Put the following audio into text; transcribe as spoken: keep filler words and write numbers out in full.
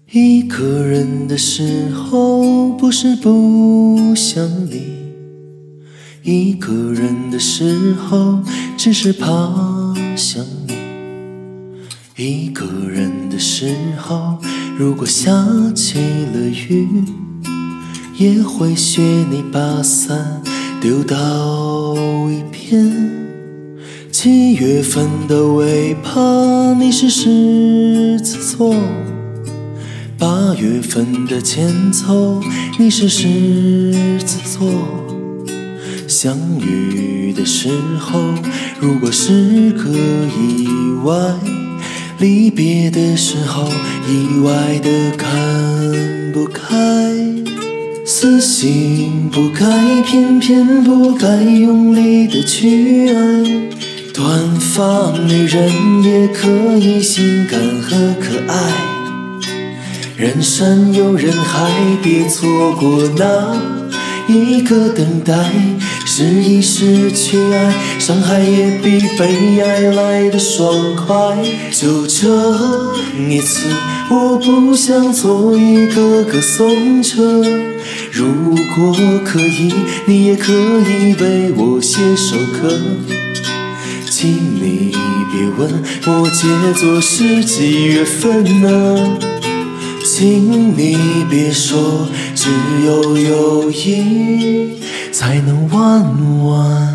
一个人的时候，不是不想你；一个人的时候，只是怕想你。一个人的时候，如果下起了雨，也会学你把伞丢到一边。七月份的尾巴，你是狮子座；八月份的前奏，你是狮子座。相遇的时候，如果是个意外，离别的时候，意外的看不开。死心不该，偏偏不该用力的去爱。短发女人也可以性感和可爱。人山又人海，别错过那一个等待。失意失去爱，伤害也比被爱来的爽快。就这一次，我不想做一个歌颂者。如果可以，你也可以为我写首歌。请你别问摩羯座是几月份呢？请你别说，只有友谊才能弯弯。